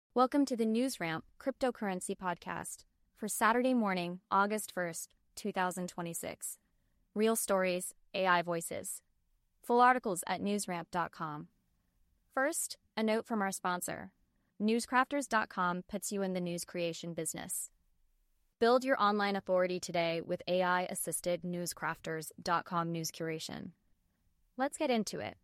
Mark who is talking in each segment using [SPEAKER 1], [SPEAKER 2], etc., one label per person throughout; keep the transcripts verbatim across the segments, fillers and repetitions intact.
[SPEAKER 1] Welcome to the NewsRamp Cryptocurrency Podcast for Saturday morning, August first, twenty twenty-six. Real stories, A I voices. Full articles at newsramp dot com. First, a note from our sponsor. newscrafters dot com puts you in the news creation business. Build your online authority today with A I-assisted newscrafters dot com news curation. Let's get into it.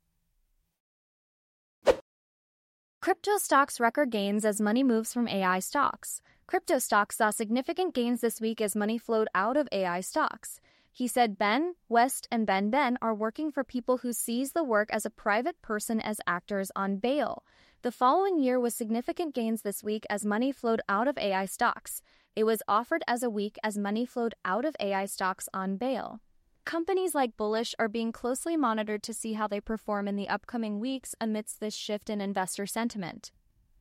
[SPEAKER 1] Crypto stocks record gains as money moves from A I stocks. Crypto stocks saw significant gains this week as money flowed out of A I stocks. He said Ben, West, and Ben Ben are working for people who sees the work as a private person as actors on bail. The following year was significant gains this week as money flowed out of A I stocks. It was offered as a week as money flowed out of A I stocks on bail. Companies like Bullish are being closely monitored to see how they perform in the upcoming weeks amidst this shift in investor sentiment.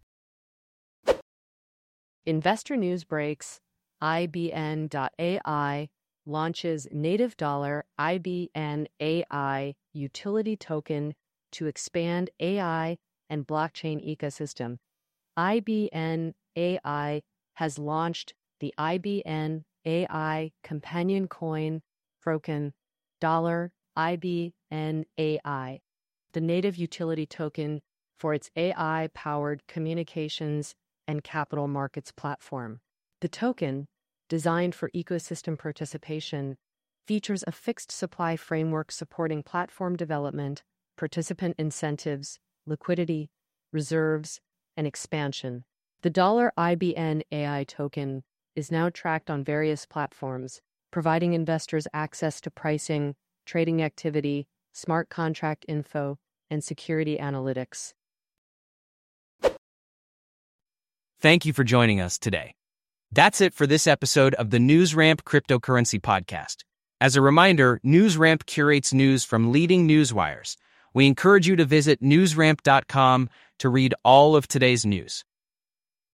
[SPEAKER 2] Investor news breaks. I B N dot A I launches native dollar I B N A I utility token to expand A I and blockchain ecosystem. I B N A I has launched the I B N A I companion coin token dollar I B N A I, the native utility token for its A I-powered communications and capital markets platform. The token, designed for ecosystem participation, features a fixed supply framework supporting platform development, participant incentives, liquidity, reserves, and expansion. The dollar I B N A I token is now tracked on various platforms, providing investors access to pricing, trading activity, smart contract info, and security analytics.
[SPEAKER 3] Thank you for joining us today. That's it for this episode of the NewsRamp Cryptocurrency Podcast. As a reminder, NewsRamp curates news from leading news wires. We encourage you to visit newsramp dot com to read all of today's news.